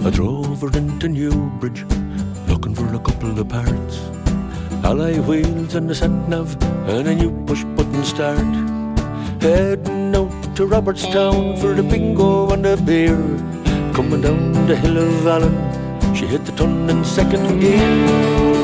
I drove her into Newbridge, looking for a couple of parts. Alloy wheels and a sat-nav and a new push-button start. Heading out to Robertstown for the bingo and the beer. Coming down the hill of Allen, she hit the ton in second gear.